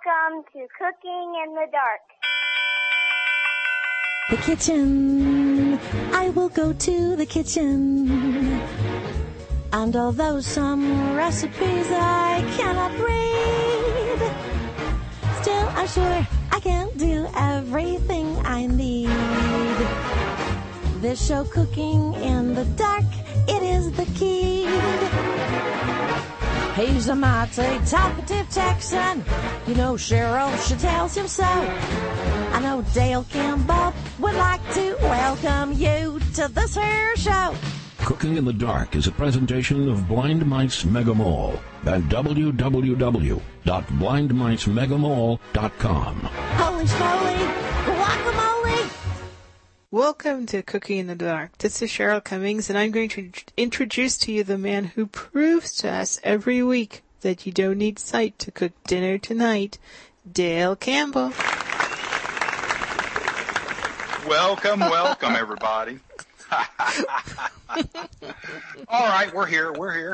Welcome to Cooking in the Dark. The kitchen, I will go to the kitchen. And although some recipes I cannot read, still I'm sure I can do everything I need. This show, Cooking in the Dark, it is the key. He's a mighty talkative Texan. You know Cheryl, she tells him so. I know Dale Campbell would like to welcome you to this here show. Cooking in the Dark is a presentation of Blind Mice Mega Mall at www.blindmicemegamall.com. Holy smoly, guacamole! Welcome to Cooking in the Dark. This is Cheryl Cummings, and I'm going to introduce to you the man who proves to us every week that you don't need sight to cook dinner tonight, Dale Campbell. Welcome, everybody. All right, we're here.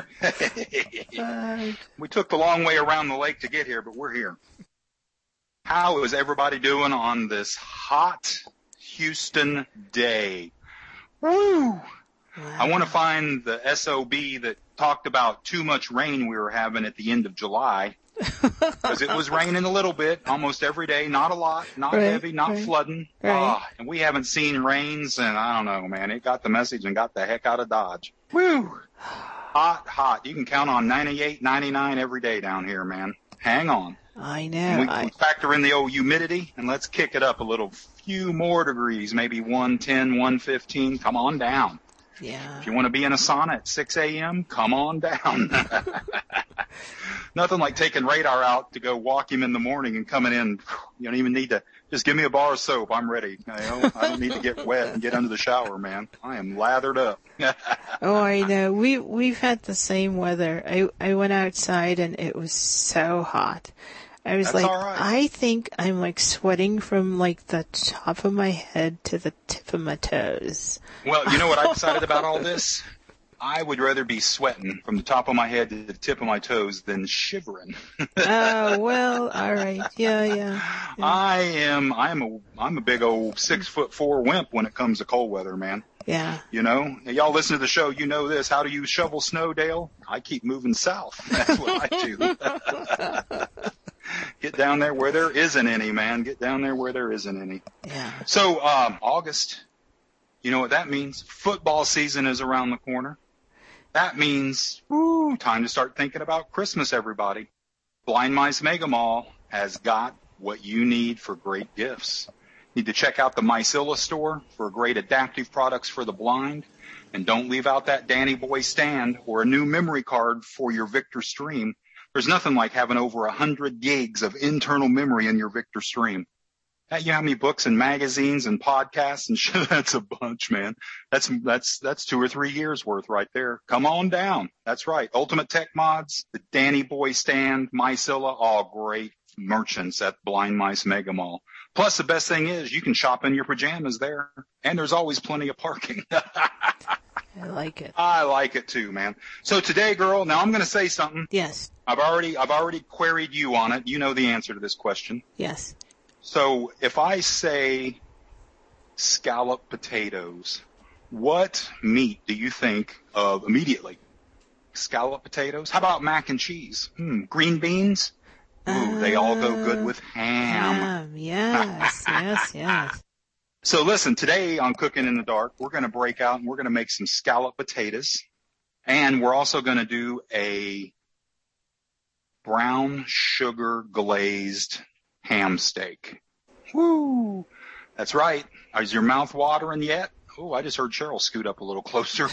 We took the long way around the lake to get here, but we're here. How is everybody doing on this hot Houston day? Woo! Wow. I want to find the SOB that talked about too much rain we were having at the end of July. Because it was raining a little bit almost every day, not a lot, not heavy, not flooding. And we haven't seen rains, and I don't know, man. It got the message and got the heck out of Dodge. Woo! Hot. You can count on 98, 99 every day down here, man. Hang on. I know. We factor in the old humidity, and let's kick it up a little few more degrees, maybe 110, 115. Come on down. Yeah. If you want to be in a sauna at 6 a.m., come on down. Nothing like taking Radar out to go walk him in the morning and coming in. You don't even need to. Just give me a bar of soap. I'm ready. I don't need to get wet and get under the shower, man. I am lathered up. Oh, I know. We've had the same weather. I went outside and it was so hot. I was That's like, all right. I think I'm like sweating from like the top of my head to the tip of my toes. Well, you know what I decided about all this? I would rather be sweating from the top of my head to the tip of my toes than shivering. Oh, well, all right. Yeah. I'm a big old 6'4" wimp when it comes to cold weather, man. Yeah. You know, y'all listen to the show, you know this. How do you shovel snow, Dale? I keep moving south. That's what I do. Get down there where there isn't any, man. Get down there where there isn't any. Yeah. So, August, you know what that means? Football season is around the corner. That means, time to start thinking about Christmas, everybody. Blind Mice Mega Mall has got what you need for great gifts. Need to check out the Micella store for great adaptive products for the blind. And don't leave out that Danny Boy stand or a new memory card for your Victor Stream. There's nothing like having over 100 gigs of internal memory in your Victor Stream. You know how many books and magazines and podcasts and shit? That's a bunch, man. That's 2 or 3 years worth right there. Come on down. That's right. Ultimate Tech Mods, the Danny Boy stand, Micella, all great merchants at Blind Mice Mega Mall. Plus, the best thing is you can shop in your pajamas there, and there's always plenty of parking. I like it. I like it too, man. So today, girl, now I'm going to say something. Yes. I've already queried you on it. You know the answer to this question. Yes. So if I say scalloped potatoes, what meat do you think of immediately? Scalloped potatoes? How about mac and cheese? Green beans? Ooh, they all go good with ham. Yes. So listen, today on Cooking in the Dark, we're going to break out and we're going to make some scalloped potatoes. And we're also going to do a brown sugar glazed ham steak. Woo! That's right. Is your mouth watering yet? Oh, I just heard Cheryl scoot up a little closer.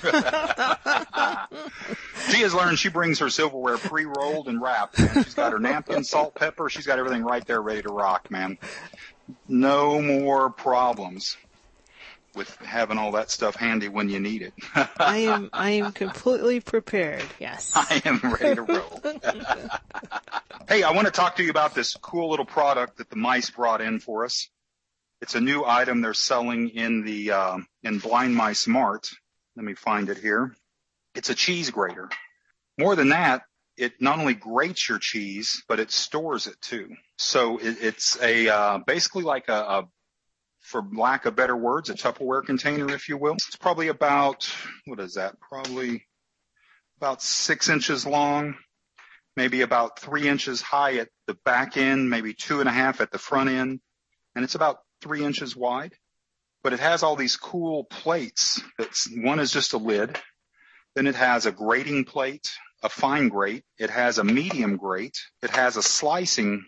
She has learned she brings her silverware pre-rolled and wrapped. Man. She's got her napkin, salt, pepper. She's got everything right there ready to rock, man. No more problems with having all that stuff handy when you need it. I am completely prepared. Yes. I am ready to roll. Hey, I want to talk to you about this cool little product that the mice brought in for us. It's a new item they're selling in the in Blind Mice Mart. Let me find it here. It's a cheese grater. More than that, it not only grates your cheese, but it stores it too. So it's basically like for lack of better words, a Tupperware container, if you will. It's probably about, what is that? Probably about 6 inches long, maybe about 3 inches high at the back end, maybe 2.5 at the front end. And it's about 3 inches wide, but it has all these cool plates. One is just a lid. Then it has a grating plate, a fine grate. It has a medium grate. It has a slicing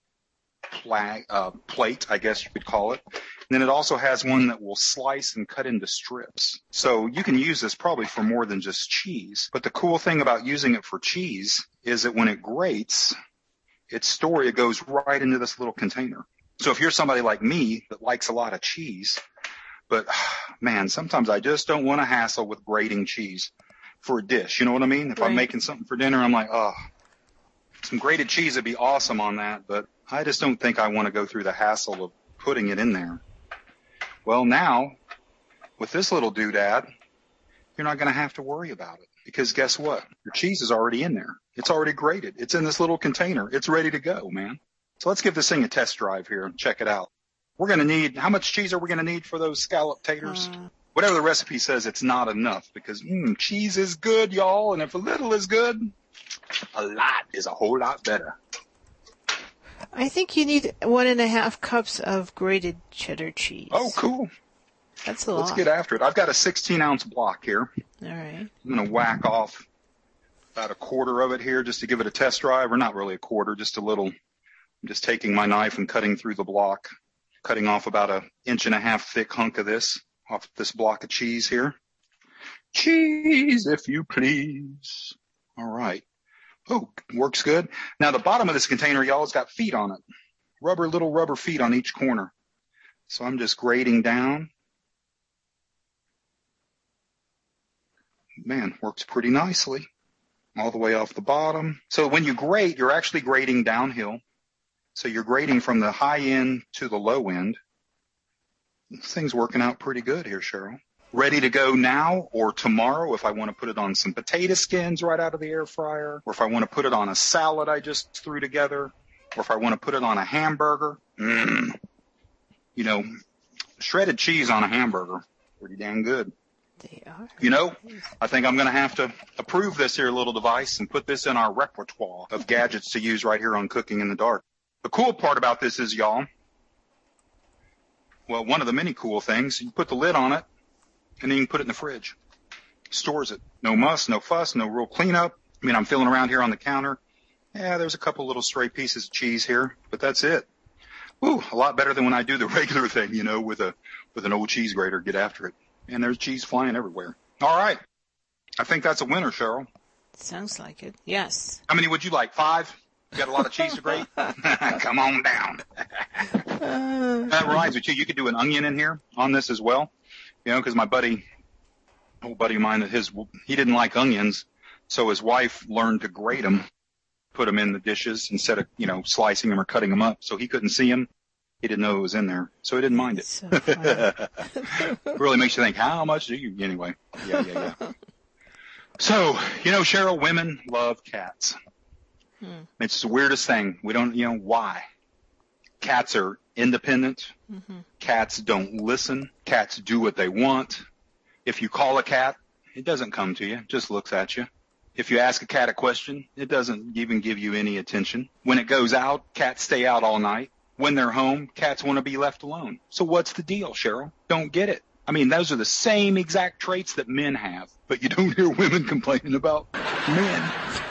plate, I guess you could call it. And then it also has one that will slice and cut into strips. So you can use this probably for more than just cheese. But the cool thing about using it for cheese is that when it grates, it goes right into this little container. So if you're somebody like me that likes a lot of cheese, but man, sometimes I just don't want to hassle with grating cheese for a dish. You know what I mean? If I'm making something for dinner, I'm like, oh, some grated cheese would be awesome on that, but I just don't think I want to go through the hassle of putting it in there. Well, now, with this little doodad, you're not going to have to worry about it, because guess what? Your cheese is already in there. It's already grated. It's in this little container. It's ready to go, man. So let's give this thing a test drive here and check it out. We're going to need, how much cheese are we going to need for those scallop taters? Whatever the recipe says, it's not enough, because cheese is good, y'all, and if a little is good, a lot is a whole lot better. I think you need 1.5 cups of grated cheddar cheese. Oh, cool. That's a lot. Let's get after it. I've got a 16-ounce block here. All right. I'm going to whack off about a quarter of it here just to give it a test drive, or not really a quarter, just a little. I'm just taking my knife and cutting through the block, cutting off about 1.5 inch thick hunk of this off this block of cheese here. Cheese, if you please. All right. Oh, works good. Now, the bottom of this container, y'all, has got feet on it. Little rubber feet on each corner. So I'm just grating down. Man, works pretty nicely. All the way off the bottom. So when you grate, you're actually grating downhill. So you're grating from the high end to the low end. This thing's working out pretty good here, Cheryl. Ready to go now or tomorrow if I want to put it on some potato skins right out of the air fryer, or if I want to put it on a salad I just threw together, or if I want to put it on a hamburger. You know, shredded cheese on a hamburger, pretty damn good. They are. You know, I think I'm going to have to approve this here little device and put this in our repertoire of gadgets to use right here on Cooking in the Dark. The cool part about this is, y'all, well, one of the many cool things, you put the lid on it, and then you can put it in the fridge. Stores it. No muss, no fuss, no real cleanup. I mean, I'm feeling around here on the counter. Yeah, there's a couple little stray pieces of cheese here, but that's it. Ooh, a lot better than when I do the regular thing, you know, with an old cheese grater, get after it. And there's cheese flying everywhere. All right. I think that's a winner, Cheryl. Sounds like it. Yes. How many would you like? 5? You got a lot of cheese to grate? Come on down. That reminds me, too, you could do an onion in here on this as well. You know, because my old buddy of mine, he didn't like onions, so his wife learned to grate them, put them in the dishes instead of, you know, slicing them or cutting them up, so he couldn't see them. He didn't know it was in there, so he didn't mind it. So funny. Really makes you think, how much do you, anyway? Yeah. So, you know, Cheryl, women love cats. It's the weirdest thing. We don't, you know, why? Cats are independent. Cats don't listen. Cats do what they want. If you call a cat, it doesn't come to you. It just looks at you. If you ask a cat a question, it doesn't even give you any attention. When it goes out, cats stay out all night. When they're home, cats want to be left alone. So what's the deal, Cheryl? Don't get it. I mean, those are the same exact traits that men have, but you don't hear women complaining about men.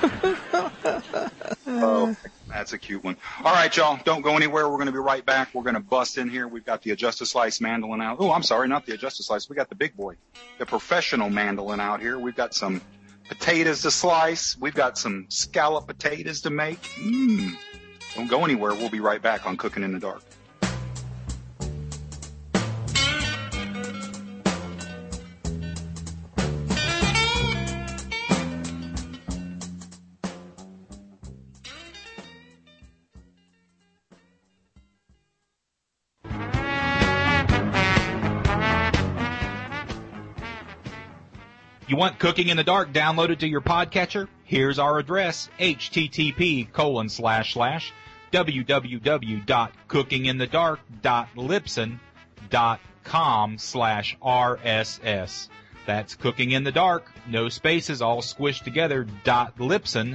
Oh, that's a cute one. All right, y'all, don't go anywhere. We're going to be right back. We're going to bust in here. We've got the Adjust a Slice mandolin out. Oh, I'm sorry, not the Adjust a Slice. We got the big boy, the professional mandolin out here. We've got some potatoes to slice. We've got some scallop potatoes to make. Don't go anywhere. We'll be right back on Cooking in the Dark. You want Cooking in the Dark downloaded to your podcatcher? Here's our address, http://www.cookinginthedark.libsyn.com/RSS. That's Cooking in the Dark, no spaces, all squished together, .libsyn,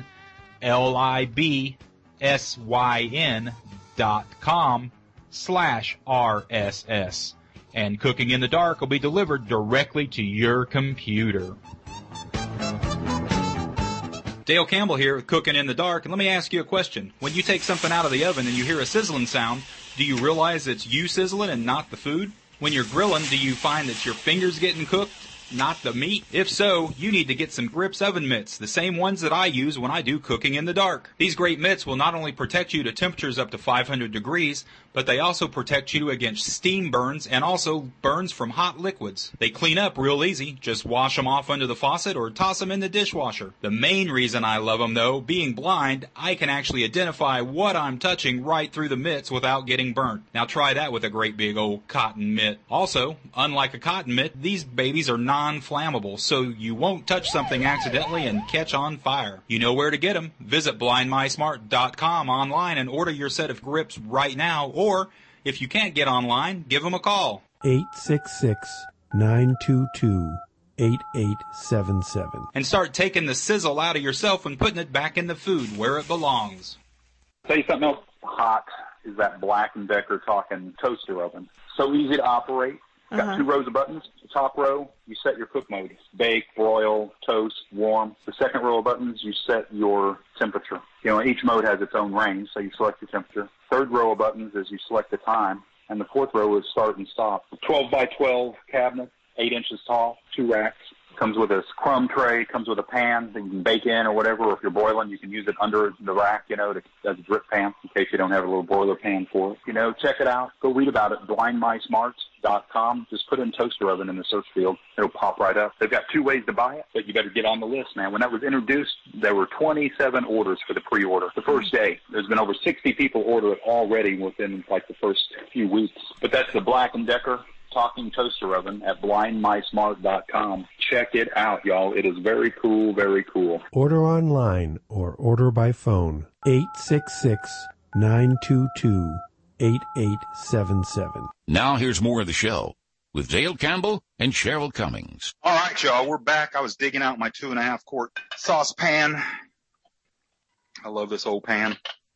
libsyn.com/RSS. And Cooking in the Dark will be delivered directly to your computer. Dale Campbell here with Cooking in the Dark, and let me ask you a question. When you take something out of the oven and you hear a sizzling sound, do you realize it's you sizzling and not the food? When you're grilling, do you find that your fingers getting cooked, not the meat? If so, you need to get some Grips oven mitts, the same ones that I use when I do Cooking in the Dark. These great mitts will not only protect you to temperatures up to 500 degrees, but they also protect you against steam burns and also burns from hot liquids. They clean up real easy. Just wash them off under the faucet or toss them in the dishwasher. The main reason I love them, though, being blind, I can actually identify what I'm touching right through the mitts without getting burnt. Now try that with a great big old cotton mitt. Also, unlike a cotton mitt, these babies are non-flammable, so you won't touch something accidentally and catch on fire. You know where to get them. Visit blindmysmart.com online and order your set of Grips right now, or if you can't get online, give them a call. 866-922-8877. And start taking the sizzle out of yourself and putting it back in the food where it belongs. Tell you something else hot is that Black & Decker talking toaster oven. So easy to operate. Got 2 rows of buttons. The top row, you set your cook mode. Bake, broil, toast, warm. The second row of buttons, you set your temperature. You know, each mode has its own range, so you select your temperature. Third row of buttons is you select the time. And the fourth row is start and stop. 12 by 12 cabinet, 8 inches tall, 2 racks. Comes with a crumb tray, comes with a pan that you can bake in or whatever. Or if you're boiling, you can use it under the rack, you know, as a drip pan in case you don't have a little boiler pan for it. You know, check it out. Go read about it, blindmysmart.com. Just put in toaster oven in the search field. It'll pop right up. They've got 2 ways to buy it, but you better get on the list, man. When that was introduced, there were 27 orders for the pre-order. The first day, there's been over 60 people order it already within, like, the first few weeks. But that's the Black & Decker talking toaster oven at blindmysmart.com. Check it out, y'all. It is very cool, very cool. Order online or order by phone. 866-922-8877. Now here's more of the show with Dale Campbell and Cheryl Cummings. All right, y'all, we're back. I was digging out my 2.5 quart saucepan. I love this old pan.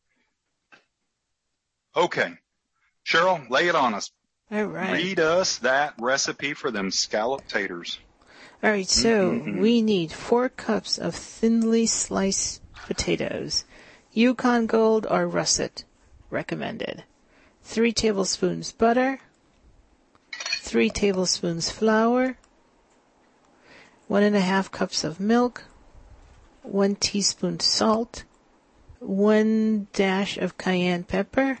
Okay. Cheryl, lay it on us. All right. Read us that recipe for them scallop taters. All right, so we need 4 cups of thinly sliced potatoes. Yukon Gold or russet, recommended. 3 tablespoons butter. 3 tablespoons flour. 1.5 cups of milk. 1 teaspoon salt. 1 dash of cayenne pepper.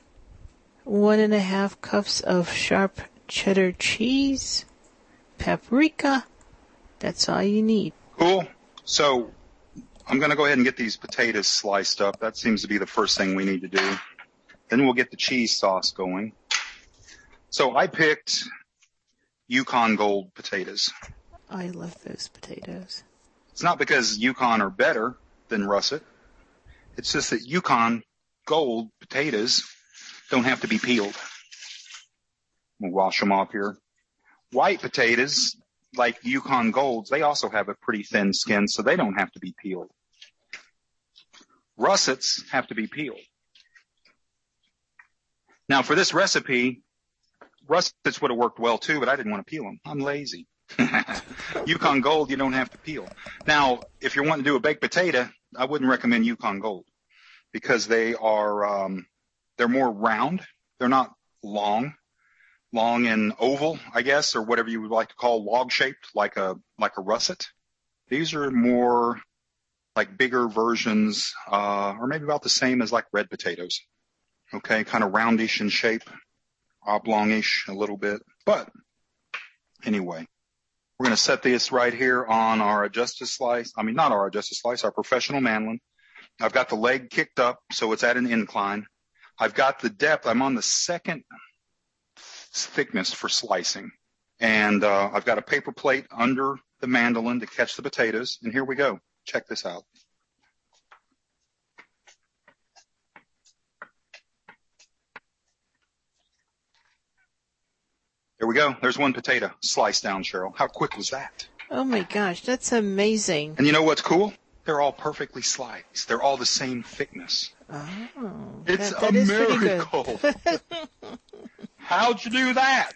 1.5 cups of sharp cheddar cheese, paprika. That's all you need. Cool. So I'm going to go ahead and get these potatoes sliced up. That seems to be the first thing we need to do. Then we'll get the cheese sauce going. So I picked Yukon Gold potatoes. I love those potatoes. It's not because Yukon are better than russet. It's just that Yukon Gold potatoes don't have to be peeled. We'll wash them off here. White potatoes, like Yukon Golds, they also have a pretty thin skin, so they don't have to be peeled. Russets have to be peeled. Now, for this recipe, russets would have worked well too, but I didn't want to peel them. I'm lazy. Yukon Gold, you don't have to peel. Now, if you're wanting to do a baked potato, I wouldn't recommend Yukon Gold because they are they're more round. They're not long and oval, I guess, or whatever you would like to call log-shaped, like a russet. These are more like bigger versions, or maybe about the same as like red potatoes. Okay, kind of roundish in shape, oblongish a little bit. But anyway, we're going to set this right here on our adjusted slice. I mean, not our adjusted slice, our professional mandolin. I've got the leg kicked up, so it's at an incline. I've got the depth. I'm on the second thickness for slicing. And I've got a paper plate under the mandolin to catch the potatoes. And here we go. Check this out. There we go. There's one potato sliced down, Cheryl. How quick was that? Oh my gosh, that's amazing. And you know what's cool? They're all perfectly sliced. They're all the same thickness. Oh, it's that a is miracle. How'd you do that?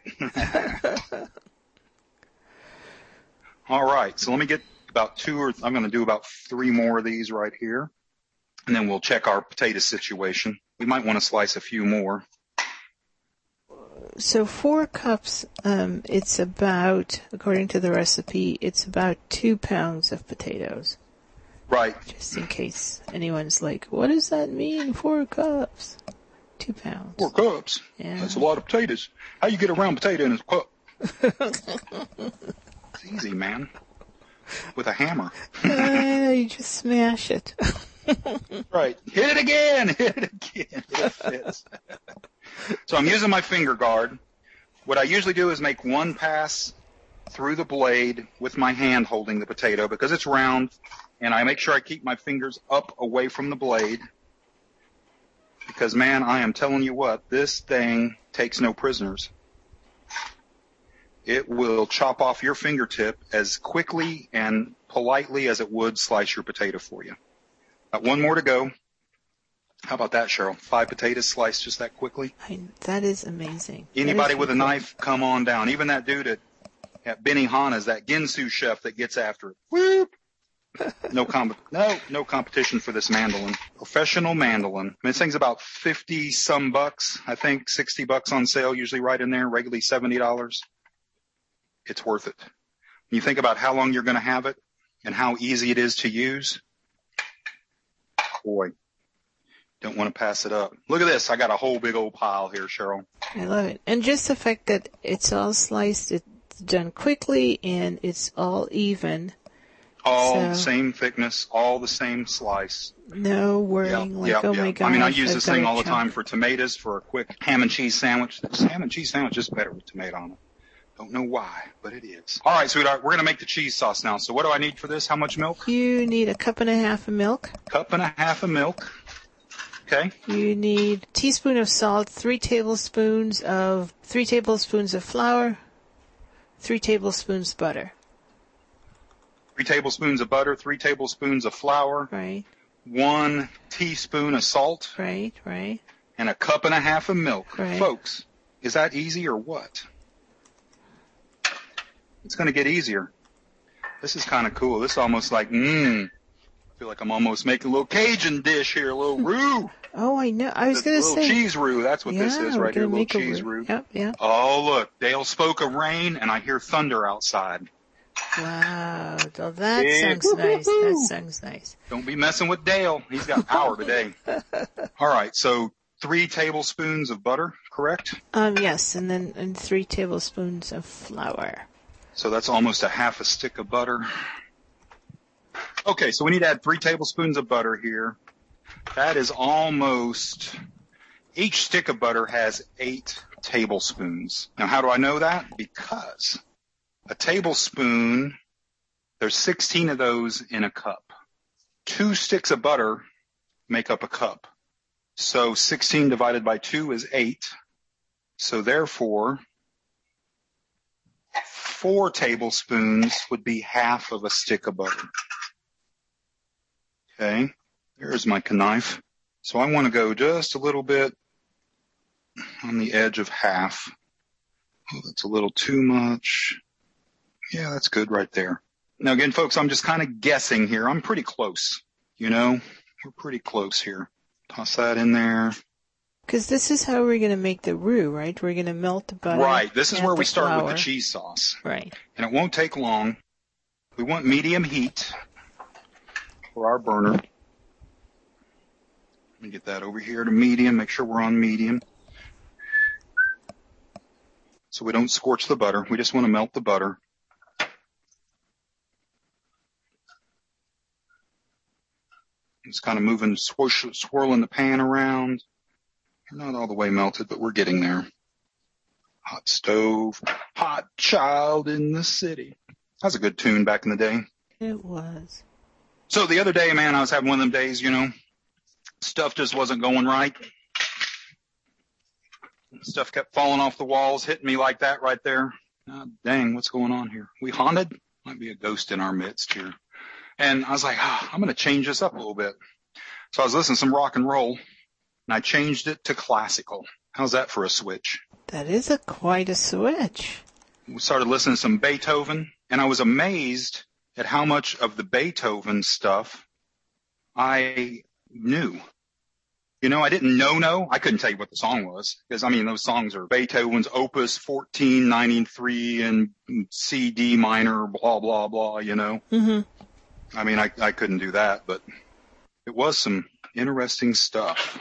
All right, so let me get I'm going to do about 3 more of these right here, and then we'll check our potato situation. We might want to slice a few more. So 4 cups, it's about, according to the recipe, it's about 2 pounds of potatoes. Right. Just in case anyone's like, what does that mean, 4 cups? 2 pounds. 4 cups? Yeah. That's a lot of potatoes. How you get around potato in a cup? It's easy, man. With a hammer. You just smash it. Right. Hit it again. Hit it again. It fits. So I'm using my finger guard. What I usually do is make 1 pass through the blade with my hand holding the potato because it's round, and I make sure I keep my fingers up away from the blade because, man, I am telling you what, this thing takes no prisoners. It will chop off your fingertip as quickly and politely as it would slice your potato for you. Got 1 more to go. How about that, Cheryl? 5 potatoes sliced just that quickly? That is amazing. Anybody with a knife, come on down. Even that dude at Benihana's, that Ginsu chef that gets after it. Whoop! No competition for this mandolin. Professional mandolin. I mean, this thing's about 50-some bucks. I think $60 on sale, usually right in there, regularly $70. It's worth it. When you think about how long you're going to have it and how easy it is to use, boy, don't want to pass it up. Look at this. I got a whole big old pile here, Cheryl. I love it. And just the fact that it's all sliced, it's done quickly, and it's all even. All the same thickness, all the same slice. No worrying, my gosh. I mean, I use this thing all the time for tomatoes, for a quick ham and cheese sandwich. This ham and cheese sandwich is better with tomato on it. Don't know why, but it is. All right, sweetheart, we're going to make the cheese sauce now. So what do I need for this? How much milk? You need 1.5 cups of milk. 1.5 cups of milk. Okay. You need a teaspoon of salt, 3 tablespoons of flour, 3 tablespoons butter. 3 tablespoons of butter, 3 tablespoons of flour. Right. 1 teaspoon of salt. Right. And 1.5 cups of milk. Right. Folks, is that easy or what? It's going to get easier. This is kind of cool. This is almost like, I feel like I'm almost making a little Cajun dish here, a little roux. Oh, I know. I was going to say. A little cheese roux. That's what this is right here, a little cheese roux. Yep. Oh, look. Dale spoke of rain, and I hear thunder outside. Wow. Well, that sounds nice. That sounds nice. Don't be messing with Dale. He's got power today. All right. So 3 tablespoons of butter, correct? Yes. And 3 tablespoons of flour. So that's almost 1/2 stick of butter. Okay, so we need to add 3 tablespoons of butter here. That is almost, each stick of butter has 8 tablespoons. Now, how do I know that? Because a tablespoon, there's 16 of those in a cup. 2 sticks of butter make up a cup. So 16 divided by 2 is 8. So therefore, 4 tablespoons would be 1/2 of a stick of butter. Okay, there's my knife. So I want to go just a little bit on the edge of 1/2. Oh, that's a little too much. Yeah, that's good right there. Now again, folks, I'm just kind of guessing here. I'm pretty close. We're pretty close here. Toss that in there. Because this is how we're going to make the roux, right? We're going to melt the butter. Right. This is where we start flour. with the cheese sauce. Right. And it won't take long. We want medium heat for our burner. Let me get that over here to medium. Make sure we're on medium. So we don't scorch the butter. We just want to melt the butter. Just kind of moving, swirling the pan around. Not all the way melted, but we're getting there. Hot stove, hot child in the city. That was a good tune back in the day. It was. So the other day, man, I was having one of them days, stuff just wasn't going right. Stuff kept falling off the walls, hitting me like that right there. Dang, what's going on here? We haunted? Might be a ghost in our midst here. And I was like, I'm going to change this up a little bit. So I was listening to some rock and roll, and I changed it to classical. How's that for a switch? That is quite a switch. We started listening to some Beethoven, and I was amazed at how much of the Beethoven stuff I knew. I didn't know. I couldn't tell you what the song was because, those songs are Beethoven's Opus 1493 in C, D minor, blah, blah, blah, Mm-hmm. I couldn't do that, but it was some interesting stuff.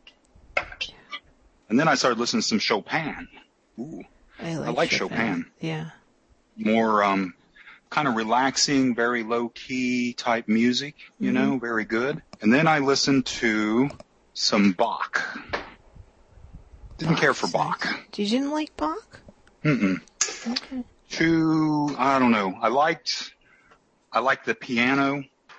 And then I started listening to some Chopin. Ooh, I like Chopin. Yeah. More kind of relaxing, very low-key type music, very good. And then I listened to some Bach. Didn't care for Bach. You didn't like Bach? Mm-mm. Okay. I don't know. I liked the piano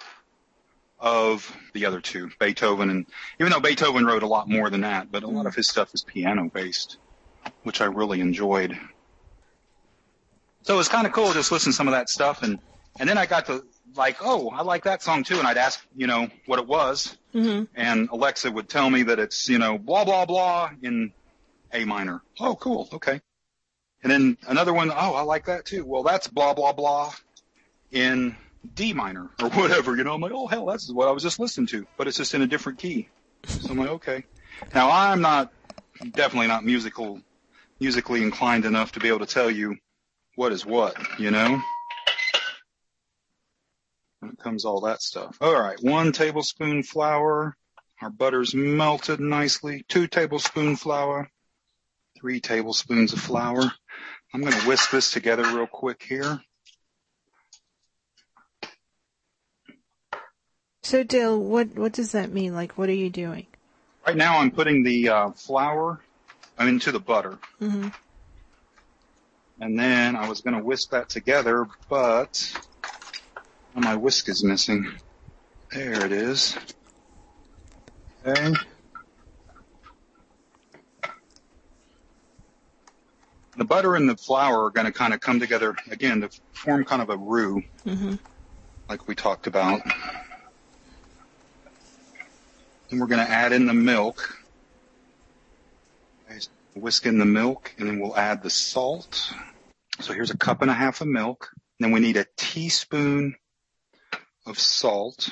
of the other two, Beethoven, and even though Beethoven wrote a lot more than that, but a lot of his stuff is piano-based, which I really enjoyed. So it was kind of cool just listening to some of that stuff, and then I got to I like that song too, and I'd ask, what it was, and Alexa would tell me that it's, blah, blah, blah in A minor. Oh, cool, okay. And then another one, I like that too. Well, that's blah, blah, blah in D minor or whatever, I'm like, oh, hell, that's what I was just listening to, but it's just in a different key. So I'm like, okay. Now, I'm definitely not musically inclined enough to be able to tell you what is what, when it comes to all that stuff. All right, 1 tablespoon flour. Our butter's melted nicely. 2 tablespoon flour. 3 tablespoons of flour. I'm going to whisk this together real quick here. So, Dale, what does that mean? What are you doing? Right now I'm putting the flour into the butter. Mm-hmm. And then I was going to whisk that together, but my whisk is missing. There it is. Okay. The butter and the flour are going to kind of come together, again, to form kind of a roux, like we talked about. And we're going to add in the milk. Whisk in the milk, and then we'll add the salt. So here's 1.5 cups of milk. Then we need 1 teaspoon of salt.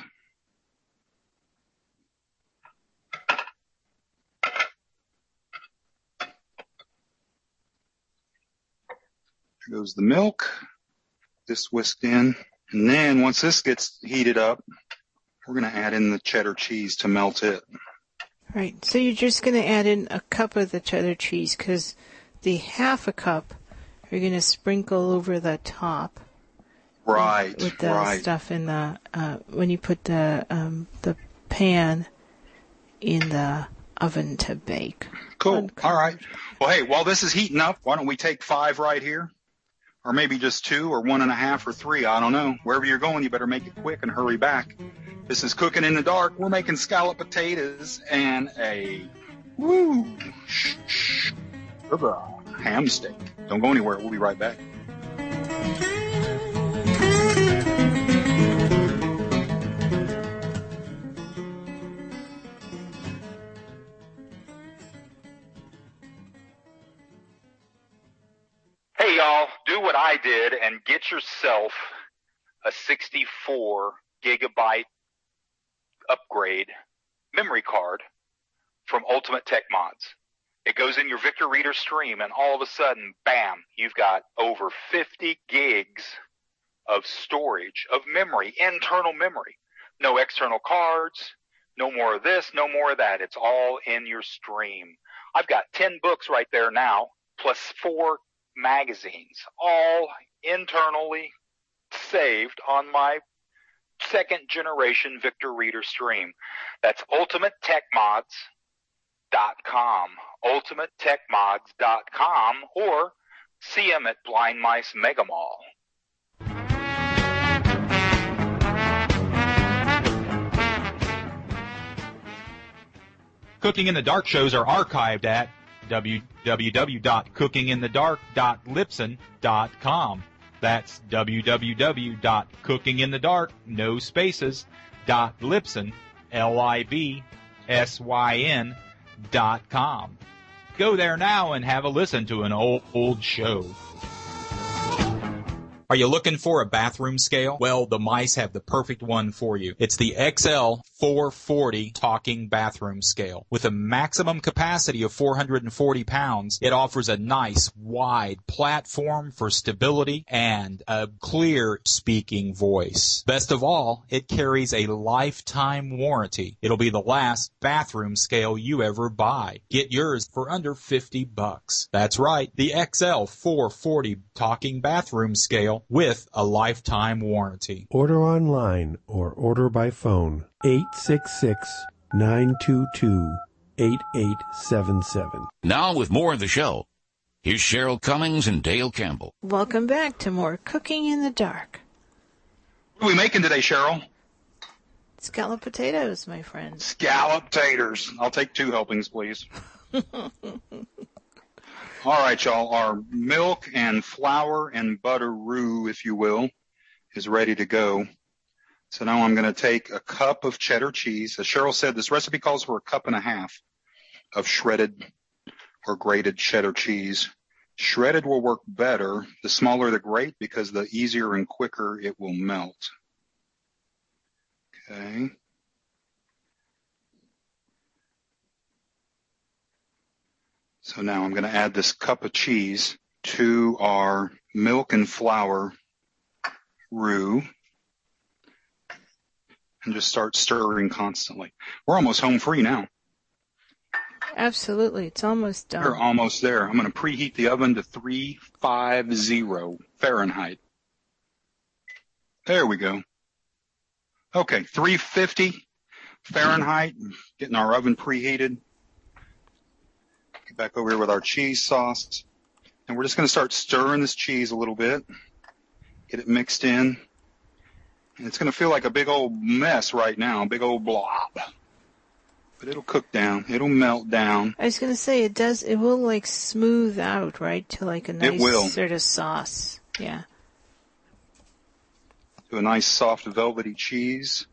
There goes the milk. This whisked in. And then once this gets heated up, we're going to add in the cheddar cheese to melt it. Right. So you're just going to add in 1 cup of the cheddar cheese because the 1/2 cup you're going to sprinkle over the top. Right. With the stuff in the when you put the pan in the oven to bake. Cool. All right. Well, hey, while this is heating up, why don't we take 5 right here? Or maybe just 2 or 1.5 or 3. I don't know. Wherever you're going, you better make it quick and hurry back. This is Cooking in the Dark. We're making scalloped potatoes and a ham steak. Don't go anywhere. We'll be right back. Hey, y'all, do what I did and get yourself a 64 gigabyte upgrade memory card from Ultimate Tech Mods. It goes in your Victor Reader Stream, and all of a sudden, bam, you've got over 50 gigs of storage, of memory, internal memory. No external cards, no more of this, no more of that. It's all in your stream. I've got 10 books right there now, plus 4 magazines, all internally saved on my 2nd generation Victor Reader Stream. That's UltimateTechMods.com, UltimateTechMods.com, or see them at Blind Mice Mega Mall. Cooking in the Dark shows are archived at www.cookinginthedark.libsyn.com. That's www.cookinginthedark, no spaces, .libsyn, LIBSYN.com. Go there now and have a listen to an old show. Are you looking for a bathroom scale? Well, the mice have the perfect one for you. It's the XL 440 talking bathroom scale. With a maximum capacity of 440 pounds, it offers a nice, wide platform for stability and a clear speaking voice. Best of all, it carries a lifetime warranty. It'll be the last bathroom scale you ever buy. Get yours for under $50. That's right, the XL 440 talking bathroom scale with a lifetime warranty. Order online or order by phone. 866-922-8877. Now with more of the show, here's Cheryl Cummings and Dale Campbell. Welcome back to more Cooking in the Dark. What are we making today, Cheryl? Scallop potatoes, my friend. Scallop taters. I'll take 2 helpings, please. All right, y'all. Our milk and flour and butter roux, if you will, is ready to go. So now I'm going to take a cup of cheddar cheese. As Cheryl said, this recipe calls for 1.5 cups of shredded or grated cheddar cheese. Shredded will work better. The smaller the grate, because the easier and quicker it will melt. Okay. So now I'm going to add this cup of cheese to our milk and flour roux and just start stirring constantly. We're almost home free now. Absolutely. It's almost done. We're almost there. I'm going to preheat the oven to 350 Fahrenheit. There we go. Okay, 350 Fahrenheit, getting our oven preheated. Get back over here with our cheese sauce. And we're just going to start stirring this cheese a little bit. Get it mixed in. And it's going to feel like a big old mess right now, a big old blob. But it'll cook down. It'll melt down. I was going to say, it will like smooth out, right, to like a nice sort of sauce. Yeah. To a nice soft velvety cheese.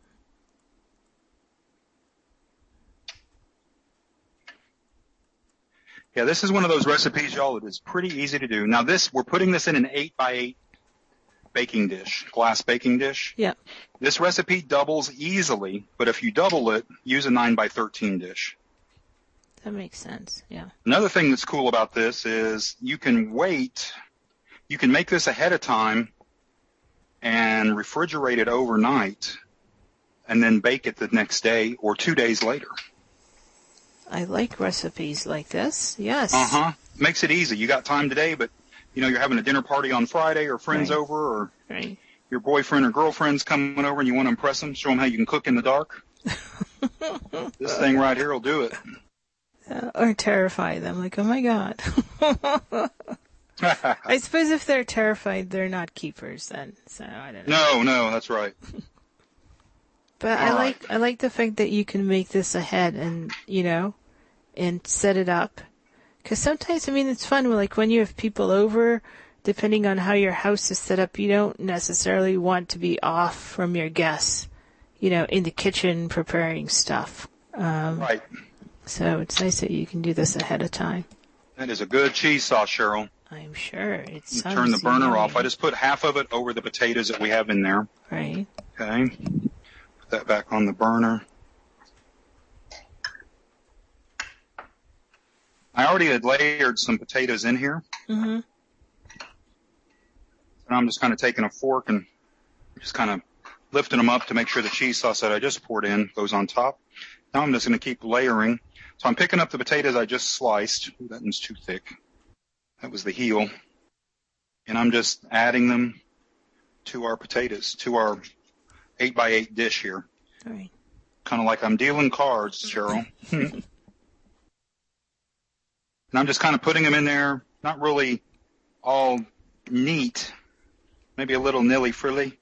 Yeah, this is one of those recipes, y'all, that is pretty easy to do. Now we're putting this in an 8x8 baking dish, glass baking dish. Yeah. This recipe doubles easily, but if you double it, use a 9x13 dish. That makes sense, yeah. Another thing that's cool about this is you can make this ahead of time and refrigerate it overnight and then bake it the next day or 2 days later. I like recipes like this, yes. Uh-huh. Makes it easy. You got time today, but, you're having a dinner party on Friday or friends over or your boyfriend or girlfriend's coming over and you want to impress them, show them how you can cook in the dark. This thing right here will do it. Or terrify them, like, oh, my God. I suppose if they're terrified, they're not keepers then, so I don't know. No, that's right. But I like the fact that you can make this ahead and, and set it up. Because sometimes, it's fun, like when you have people over, depending on how your house is set up, you don't necessarily want to be off from your guests, in the kitchen preparing stuff. Right. So it's nice that you can do this ahead of time. That is a good cheese sauce, Cheryl. I'm sure. It sounds turn the burner yummy. off. I just put half of it over the potatoes that we have in there. Right. Okay. Put that back on the burner. I already had layered some potatoes in here. Mm-hmm. And I'm just kind of taking a fork and just kind of lifting them up to make sure the cheese sauce that I just poured in goes on top. Now I'm just going to keep layering. So I'm picking up the potatoes I just sliced. Ooh, that one's too thick. That was the heel. And I'm just adding them to our potatoes, to our 8x8 dish here. All right. Kind of like I'm dealing cards, Cheryl. And I'm just kind of putting them in there, not really all neat, maybe a little nilly-frilly.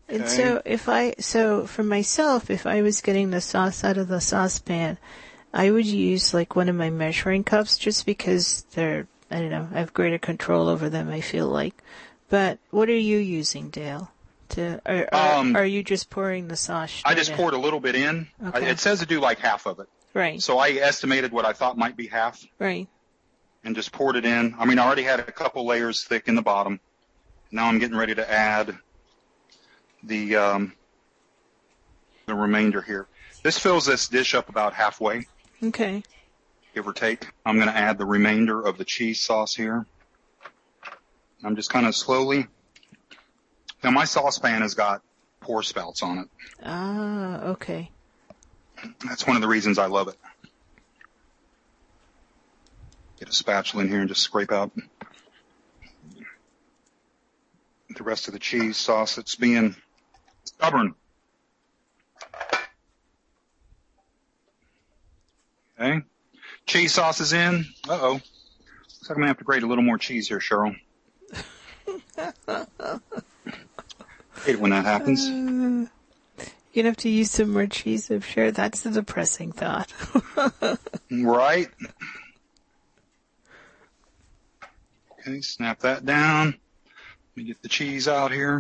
And Okay. so for myself, if I was getting the sauce out of the saucepan, I would use like one of my measuring cups just because I have greater control over them, I feel like. But what are you using, Dale? Are you just pouring the sauce? I just poured a little bit in. Okay. It says to do like half of it. Right. So I estimated what I thought might be half. Right. And just poured it in. I mean, I already had a couple layers thick in the bottom. Now I'm getting ready to add the remainder here. This fills this dish up about halfway. Okay. Give or take. I'm going to add the remainder of the cheese sauce here. I'm just kind of slowly. Now my saucepan has got pour spouts on it. Ah, okay. That's one of the reasons I love it. Get a spatula in here and just scrape out the rest of the cheese sauce that's being stubborn. Okay. Cheese sauce is in. Uh-oh. Looks like I'm going to have to grate a little more cheese here, Cheryl. Hate it when that happens. You're going to have to use some more cheese, I'm sure. That's the depressing thought. Right. Okay, snap that down. Let me get the cheese out here.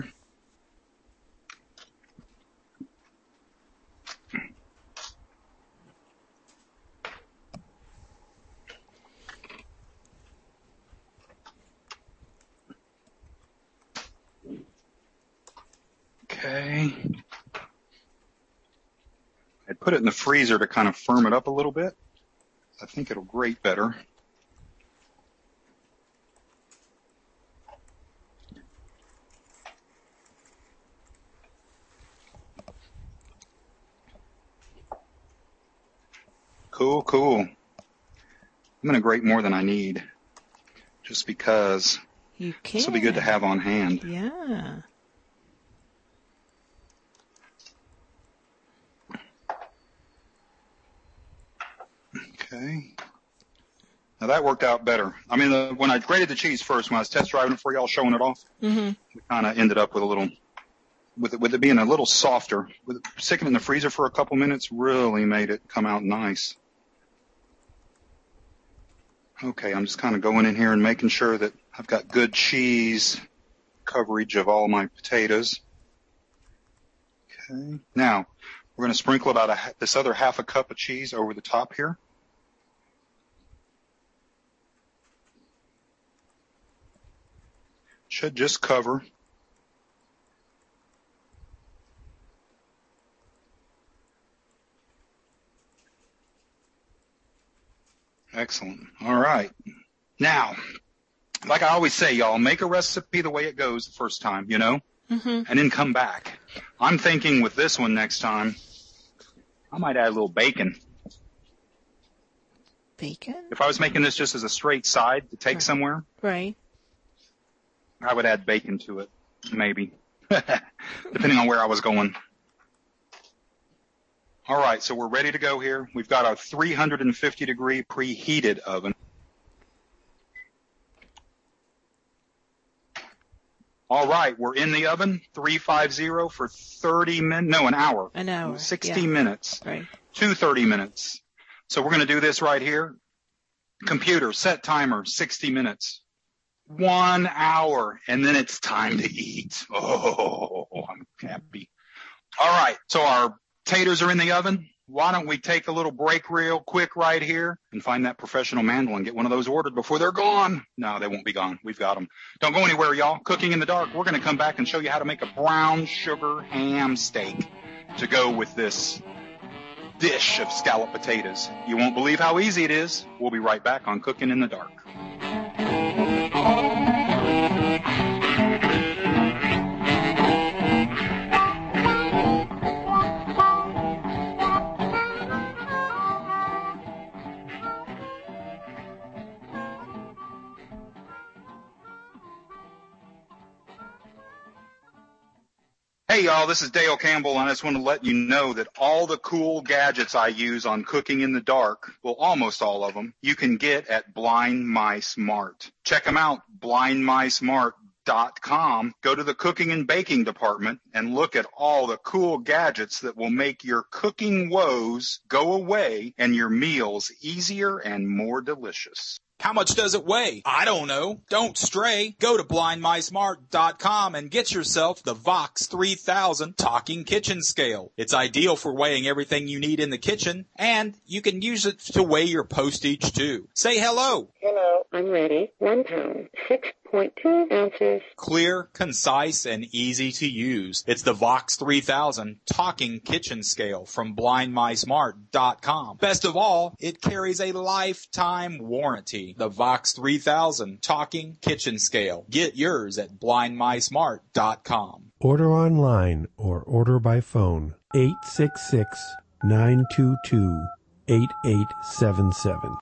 Okay. I'd put it in the freezer to kind of firm it up a little bit. I think it'll grate better. Cool, cool. I'm going to grate more than I need just because You can. this will be good to have on hand. Yeah. Okay. Now that worked out better. I mean, when I grated the cheese first, when I was test driving it for y'all, showing it off, we kind of ended up with a little, with it being a little softer. With sticking it in the freezer for a couple minutes really made it come out nice. Okay, I'm just kind of going in here and making sure that I've got good cheese coverage of all my potatoes. Okay. Now, we're going to sprinkle about this other half a cup of cheese over the top here. Should just cover. Excellent. All right. Now, like I always say, y'all, make a recipe the way it goes the first time, you know, and then come back. I'm thinking with this one next time, I might add a little bacon. Bacon? If I was making this just as a straight side to take somewhere, Right. I would add bacon to it, maybe, depending on where I was going. All right, so we're ready to go here. We've got our 350-degree preheated oven. All right, we're in the oven, 350 for 30 minutes, no, an hour. An hour. 60 minutes. Right. 30 minutes. So we're going to do this right here. Computer, set timer, 60 minutes. 1 hour, and then it's time to eat. Oh, I'm happy. All right, so our taters are in the oven. Why don't we take a little break real quick right here and find that professional mandel and get one of those ordered before they're gone? No, they won't be gone. We've got them. Don't go anywhere, y'all. Cooking in the Dark. We're going to come back and show you how to make a brown sugar ham steak to go with this dish of scalloped potatoes. You won't believe how easy it is. We'll be right back on Cooking in the Dark. Hey y'all, this is Dale Campbell, and I just want to let you know that all the cool gadgets I use on Cooking in the Dark, well, almost all of them, you can get at Blind Mice Mart. Check them out, blindmicemart.com. BlindMiceMart.com, go to the cooking and baking department and look at all the cool gadgets that will make your cooking woes go away and your meals easier and more delicious. How much does it weigh? I don't know. Don't stray. Go to BlindMiceMart.com and get yourself the Vox 3000 Talking Kitchen Scale. It's ideal for weighing everything you need in the kitchen, and you can use it to weigh your postage too. Say hello. Hello, I'm ready. 1 pound, 6.2 ounces. Clear, concise, and easy to use. It's the Vox 3000 Talking Kitchen Scale from BlindMiceMart.com. Best of all, it carries a lifetime warranty. The Vox 3000 Talking Kitchen Scale. Get yours at BlindMiceMart.com. Order online or order by phone. 866-922-8877.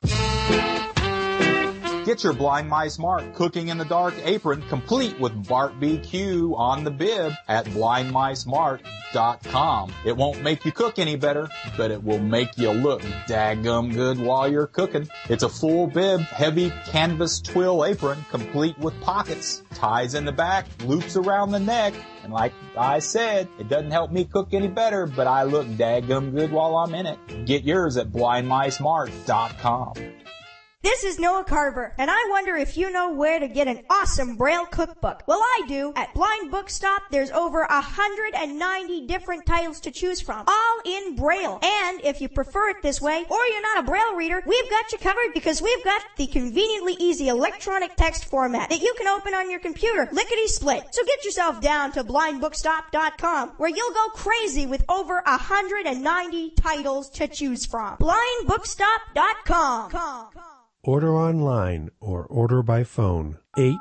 Get your Blind Mice Mart Cooking in the Dark apron complete with Bart BQ on the bib at BlindMiceMart.com. It won't make you cook any better, but it will make you look daggum good while you're cooking. It's a full bib, heavy canvas twill apron complete with pockets, ties in the back, loops around the neck, and like I said, it doesn't help me cook any better, but I look daggum good while I'm in it. Get yours at BlindMiceMart.com. This is Noah Carver, and I wonder if you know where to get an awesome Braille cookbook. Well, I do. At Blind Book Stop, there's over 190 different titles to choose from, all in Braille. And if you prefer it this way, or you're not a Braille reader, we've got you covered because we've got the conveniently easy electronic text format that you can open on your computer, lickety-split. So get yourself down to blindbookstop.com, where you'll go crazy with over 190 titles to choose from. blindbookstop.com. Order online or order by phone.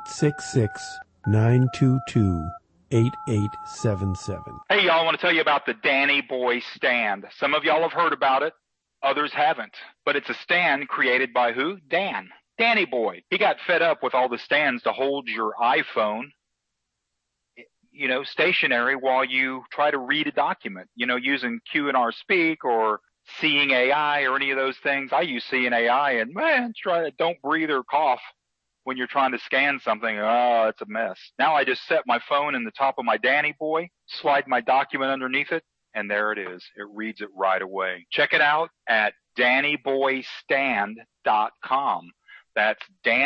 866-922-8877. Hey, y'all, I want to tell you about the Danny Boy stand. Some of y'all have heard about it. Others haven't. But it's a stand created by who? Dan. Danny Boy. He got fed up with all the stands to hold your iPhone, stationary while you try to read a document, using Q&R Speak or Seeing AI or any of those things. I use Seeing AI, and man, don't breathe or cough when you're trying to scan something. Oh, it's a mess. Now I just set my phone in the top of my Danny Boy, slide my document underneath it, and there it is. It reads it right away. Check it out at DannyBoyStand.com. That's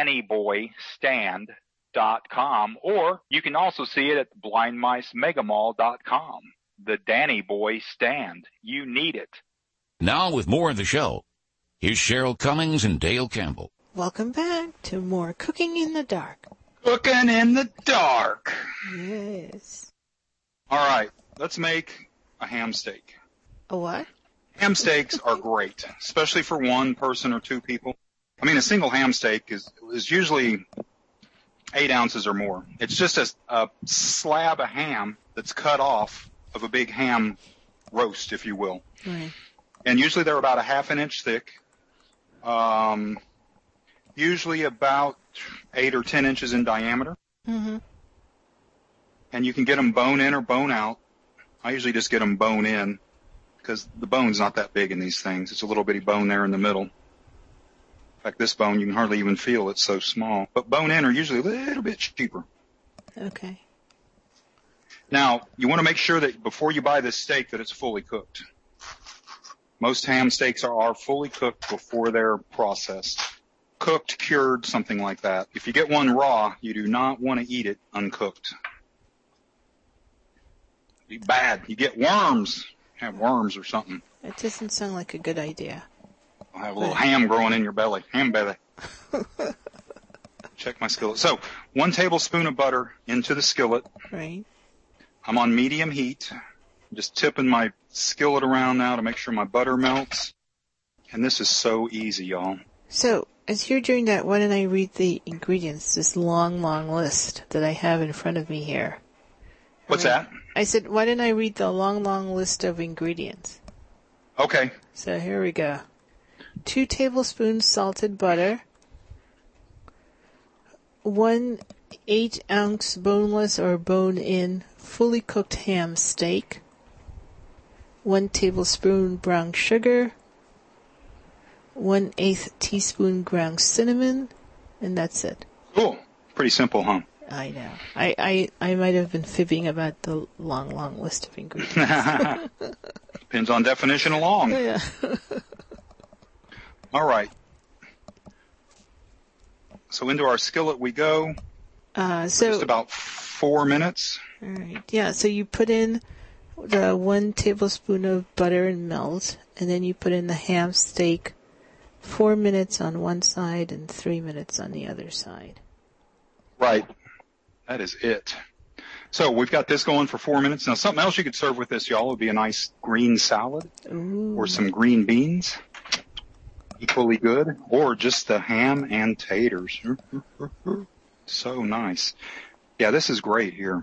DannyBoyStand.com, or you can also see it at BlindMiceMegamall.com. The Danny Boy Stand. You need it. Now with more of the show, here's Cheryl Cummings and Dale Campbell. Welcome back to more Cooking in the Dark. Cooking in the dark. Yes. All right, let's make a ham steak. A what? Ham steaks are great, especially for one person or two people. I mean, a single ham steak is usually 8 ounces or more. It's just a slab of ham that's cut off of a big ham roast, if you will. Right. And usually they're about a half an inch thick, usually about 8 or 10 inches in diameter. Mm-hmm. And you can get them bone in or bone out. I usually just get them bone in because the bone's not that big in these things. It's a little bitty bone there in the middle. In fact, this bone, you can hardly even feel. It's so small. But bone in are usually a little bit cheaper. Okay. Now, you want to make sure that before you buy this steak that it's fully cooked. Most ham steaks are fully cooked before they're processed. Cooked, cured, something like that. If you get one raw, you do not want to eat it uncooked. It'd be bad. You get worms. Have worms or something. It doesn't sound like a good idea. I'll have a little ham growing in your belly. Ham belly. Check my skillet. So, 1 tablespoon of butter into the skillet. Right. I'm on medium heat. I'm just tipping my skillet around now to make sure my butter melts. And this is so easy, y'all. So, as you're doing that, why don't I read the ingredients, this long, long list that I have in front of me here. What's that? I said, why didn't I read the long, long list of ingredients? Okay. So here we go. 2 tablespoons salted butter. 1 8-ounce boneless or bone-in fully cooked ham steak. 1 tablespoon brown sugar. 1/8 teaspoon ground cinnamon. And that's it. Cool. Pretty simple, huh? I know. I might have been fibbing about the long list of ingredients. Depends on definition of long. Yeah. All right. So into our skillet we go. Just about 4 minutes. All right. Yeah, so you put in the 1 tablespoon of butter and melt, and then you put in the ham steak 4 minutes on one side and 3 minutes on the other side. Right. That is it. So we've got this going for 4 minutes. Now something else you could serve with this, y'all, would be a nice green salad. Ooh. Or some green beans. Equally good. Or just the ham and taters. So nice. Yeah, this is great here.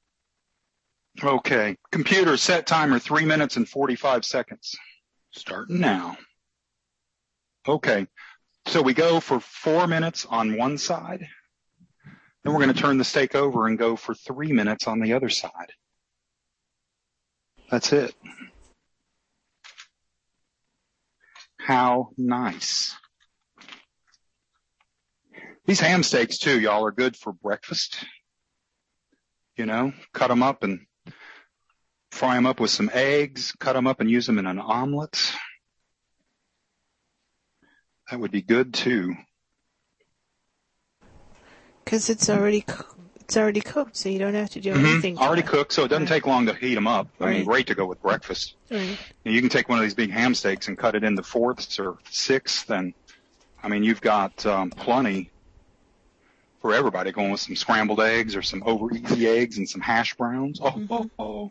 Okay. Computer, set timer 3 minutes and 45 seconds. Starting now. Okay. So we go for 4 minutes on one side. Then we're going to turn the steak over and go for 3 minutes on the other side. That's it. How nice. These ham steaks, too, y'all, are good for breakfast. You know, cut them up and fry them up with some eggs, cut them up and use them in an omelet. That would be good, too. Because it's already cooked, so you don't have to do anything. Already cooked, so it doesn't take long to heat them up. I mean, great to go with breakfast. Right. You can take one of these big ham steaks and cut it into fourths or sixths, and I mean, you've got plenty for everybody, going with some scrambled eggs or some over easy eggs and some hash browns. Oh.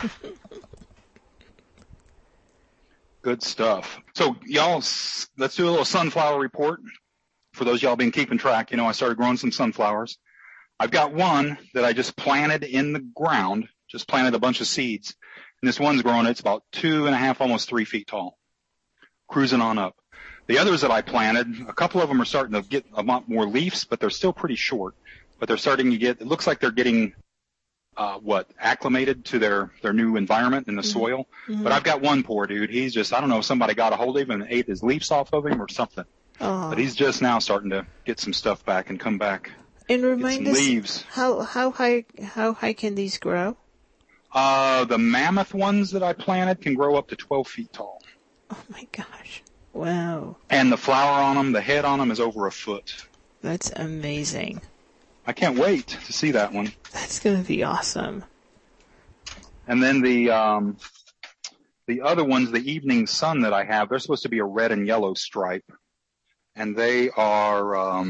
Good stuff. So y'all, let's do a little sunflower report. For those y'all been keeping track, you know, I started growing some sunflowers. I've got one that I just planted in the ground, just planted a bunch of seeds. And this one's growing, it's about 2.5, almost 3 feet tall, cruising on up. The others that I planted, a couple of them are starting to get a lot more leaves, but they're still pretty short. But they're starting to get, it looks like they're getting, acclimated to their new environment in the soil. Mm-hmm. But I've got one poor dude, he's just, I don't know if somebody got a hold of him and ate his leaves off of him or something. But he's just now starting to get some stuff back and come back. And remind us, leaves. How high can these grow? The mammoth ones that I planted can grow up to 12 feet tall. Oh my gosh. Wow. And the flower on them, the head on them is over a foot. That's amazing. I can't wait to see that one. That's going to be awesome. And then the other ones, the evening sun that I have, they're supposed to be a red and yellow stripe. And they are,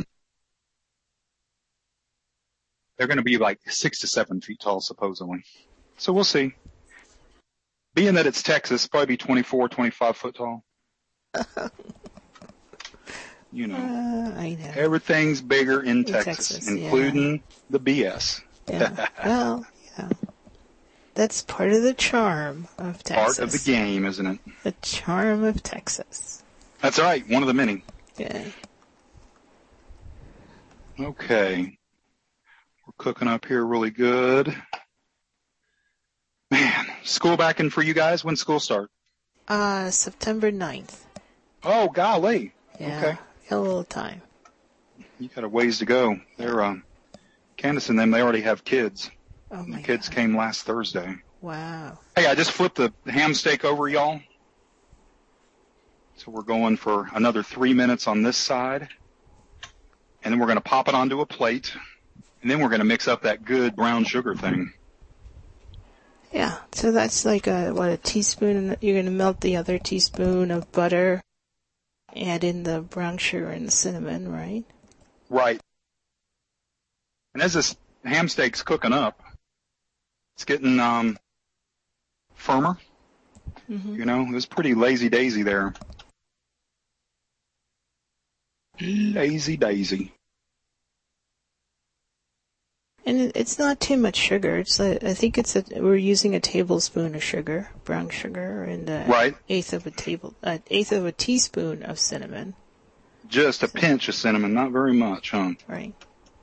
they're going to be like 6 to 7 feet tall, supposedly. So we'll see. Being that it's Texas, probably be 24, 25 foot tall. You know, I know. Everything's bigger in Texas, including the BS. Yeah. Well, yeah. That's part of the charm of Texas. Part of the game, isn't it? The charm of Texas. That's right. One of the many. Yeah. Okay. We're cooking up here really good. Man, school back in for you guys? When's school start? September 9th. Oh, golly. Yeah. Okay. A little time. You got a ways to go. They're, Candace and them, they already have kids. Oh, my The kids God. came last Thursday. Wow. Hey, I just flipped the ham steak over, y'all. So we're going for another 3 minutes on this side. And then we're going to pop it onto a plate. And then we're going to mix up that good brown sugar thing. Yeah. So that's like a teaspoon. You're going to melt the other teaspoon of butter. Add in the brown sugar and the cinnamon, right? Right. And as this ham steak's cooking up, it's getting firmer. Mm-hmm. You know, it was pretty lazy-daisy there. Lazy-daisy. And it's not too much sugar. It's I think we're using a tablespoon of sugar, brown sugar, and right. eighth of a teaspoon of cinnamon. Just a pinch of cinnamon, not very much, huh? Right.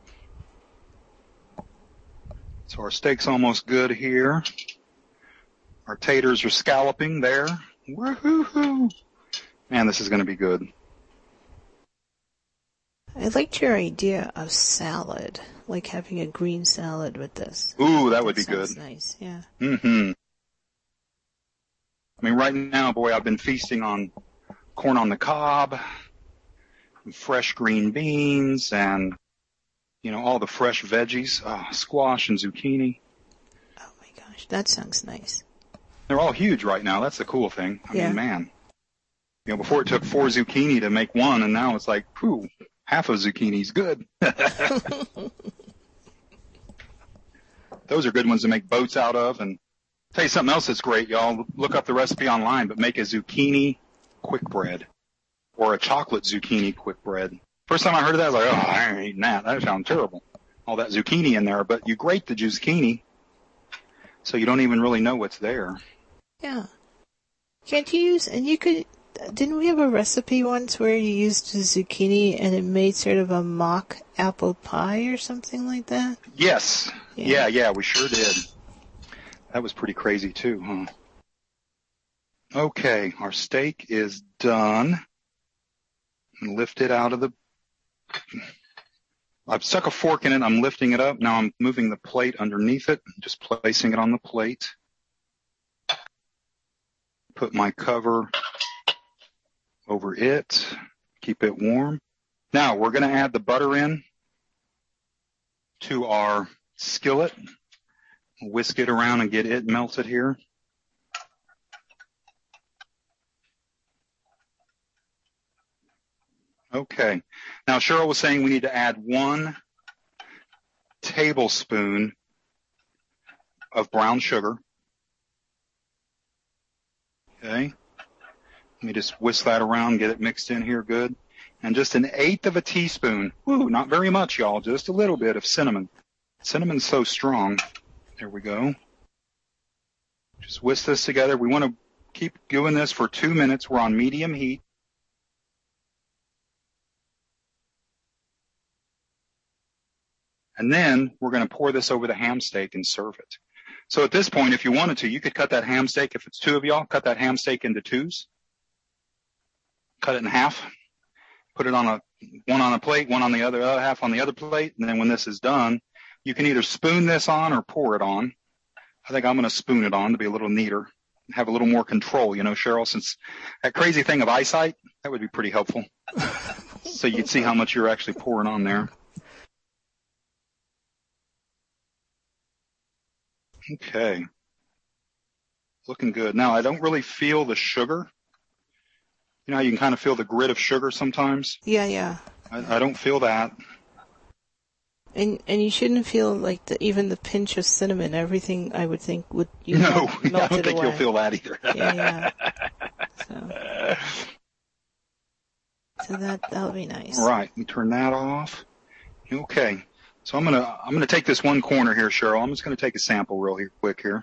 So our steak's almost good here. Our taters are scalloping there. Woohoo! Man, this is going to be good. I liked your idea of salad. like having a green salad with this. Ooh, that would be good. Sounds nice, yeah. Mm-hmm. I mean, right now, boy, I've been feasting on corn on the cob, fresh green beans, and, you know, all the fresh veggies, squash and zucchini. Oh my gosh, that sounds nice. They're all huge right now. That's the cool thing. I Yeah. mean, man. You know, before it took 4 zucchini to make one, and now it's like, whew, half a zucchini's good. Those are good ones to make boats out of. And tell you something else that's great, y'all. Look up the recipe online, but make a zucchini quick bread or a chocolate zucchini quick bread. First time I heard of that, I was like, oh, I ain't eating that. That sounds terrible. All that zucchini in there. But you grate the zucchini so you don't even really know what's there. Yeah. Can't you use, and you could, didn't we have a recipe once where you used the zucchini and it made sort of a mock apple pie or something like that? Yes. Yeah, we sure did. That was pretty crazy too, huh? Okay, our steak is done. Lift it out of the... I've stuck a fork in it. I'm lifting it up. Now I'm moving the plate underneath it, just placing it on the plate. Put my cover over it. Keep it warm. Now we're going to add the butter in to our skillet. Whisk it around and get it melted here. Okay. Now Cheryl was saying we need to add 1 tablespoon of brown sugar. Okay. Let me just whisk that around, get it mixed in here good. And just 1/8 of a teaspoon. Woo, not very much, y'all. Just a little bit of cinnamon. Cinnamon's so strong. There we go. Just whisk this together. We want to keep doing this for 2 minutes. We're on medium heat. And then we're going to pour this over the ham steak and serve it. So at this point, if you wanted to, you could cut that ham steak. If it's 2 of y'all, cut that ham steak into 2s. Cut it in half. Put it on one on a plate, one on the other half on the other plate. And then when this is done, you can either spoon this on or pour it on. I think I'm going to spoon it on to be a little neater, have a little more control, you know, Cheryl, since that crazy thing of eyesight, that would be pretty helpful. So you'd see how much you're actually pouring on there. Okay. Looking good. Now, I don't really feel the sugar. You know how you can kind of feel the grit of sugar sometimes? Yeah. I don't feel that. And you shouldn't feel like even the pinch of cinnamon. Everything I would think would No, I melt don't it think away. you'll feel that either. Yeah. So that'll be nice. All right, we turn that off. Okay. So I'm gonna take this one corner here, Cheryl. I'm just gonna take a sample real quick here.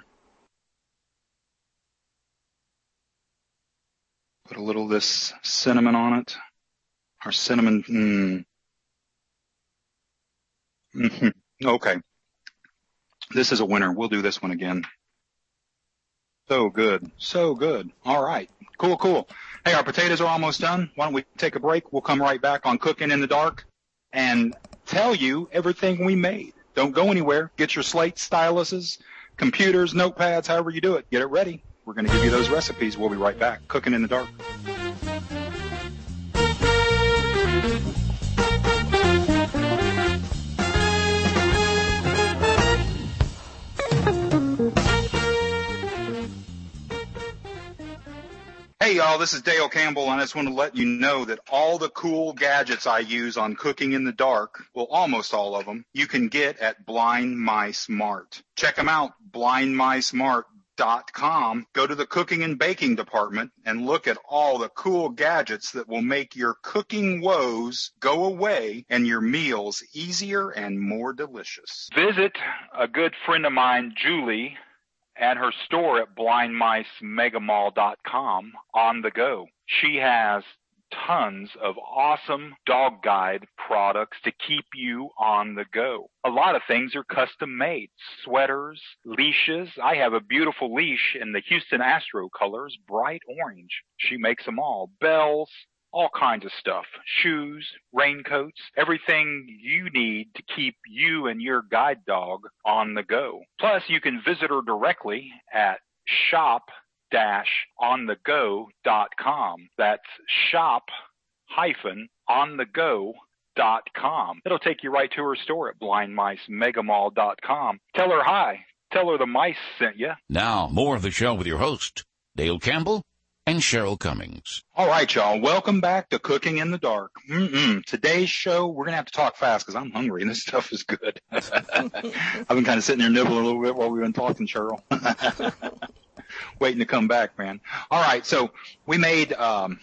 Put a little of this cinnamon on it. Our cinnamon. Okay. This is a winner. We'll do this one again. So good. So good. All right. Cool. Hey, our potatoes are almost done. Why don't we take a break? We'll come right back on Cooking in the Dark and tell you everything we made. Don't go anywhere. Get your slates, styluses, computers, notepads, however you do it. Get it ready. We're going to give you those recipes. We'll be right back. Cooking in the Dark. Hey y'all, this is Dale Campbell, and I just want to let you know that all the cool gadgets I use on Cooking in the Dark, well, almost all of them, you can get at Blind Mice Mart. Check them out, blindmicemart.com. Go to the cooking and baking department and look at all the cool gadgets that will make your cooking woes go away and your meals easier and more delicious. Visit a good friend of mine, Julie, at her store at blindmicemegamall.com on the go. She has tons of awesome dog guide products to keep you on the go. A lot of things are custom made. Sweaters, leashes. I have a beautiful leash in the Houston Astro colors, bright orange. She makes them all. Bells, all kinds of stuff, shoes, raincoats, everything you need to keep you and your guide dog on the go. Plus, you can visit her directly at shop-onthego.com. That's shop-onthego.com. It'll take you right to her store at blindmicemegamall.com. Tell her hi. Tell her the mice sent you. Now, more of the show with your host, Dale Campbell and Cheryl Cummings. All right, y'all. Welcome back to Cooking in the Dark. Today's show, we're going to have to talk fast because I'm hungry and this stuff is good. I've been kind of sitting there nibbling a little bit while we've been talking, Cheryl. Waiting to come back, man. All right, so we made a